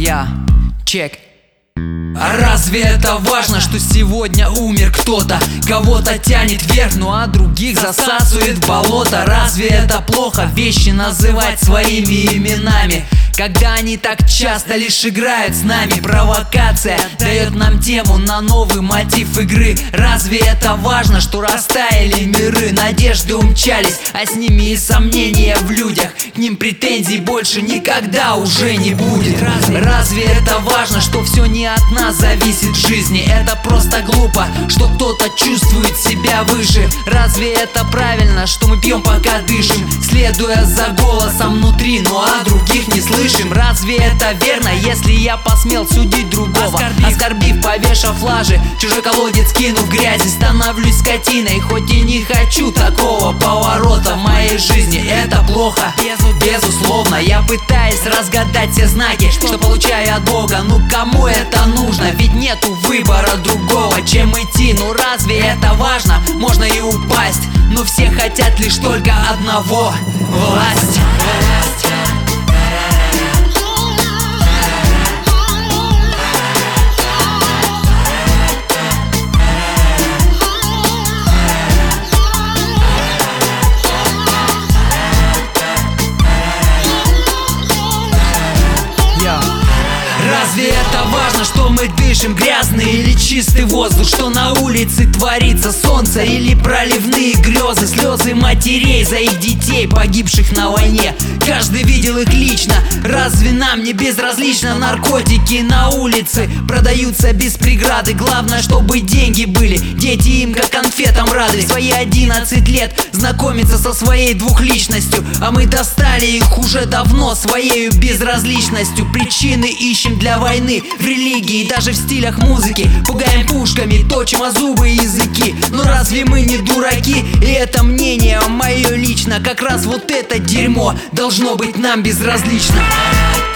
Я, чек. А разве это важно, что сегодня умер кто-то? Кого-то тянет вверх, ну а других засасывает в болото. Разве это плохо вещи называть своими именами, когда они так часто лишь играют с нами? Провокация дает нам тему на новый мотив игры. Разве это важно, что растаяли миры? Надежды умчались, а с ними и сомнения в людях. К ним претензий больше никогда уже не будет. Разве это важно, что все не от нас зависит в жизни? Это просто глупо, что кто-то чувствует себя выше. Разве это правильно, что мы пьем пока дышим, следуя за голосом внутри, ну а других не слышим? Разве это верно, если я посмел судить другого, оскорбив, повешав лажи, чужой колодец кинув грязи? Становлюсь скотиной, хоть и не хочу такого поворота в моей жизни. Это плохо, безусловно. Я пытаюсь разгадать все знаки, что получаю от Бога. Ну кому это нужно? Ведь нету выбора другого, чем идти. Ну разве это важно? Можно и упасть, но все хотят лишь только одного — власть. Разве это важно, что мы дышим грязный или чистый воздух? Что на улице творится, солнце или проливные грезы? Слезы матерей за их детей, погибших на войне. Каждый видел их лично. Разве нам не безразлично? Наркотики на улице продаются без преграды. Главное, чтобы деньги были, дети им как конфетам рады. В свои 11 лет знакомиться со своей двухличностью, а мы достали их уже давно своей безразличностью. Причины ищем для войны в религии, даже в стилях музыки. Пугаем пушками, точим о зубы и языки. Но разве мы не дураки? И это мнение мое лично. Как раз вот это дерьмо должно быть нам безразлично.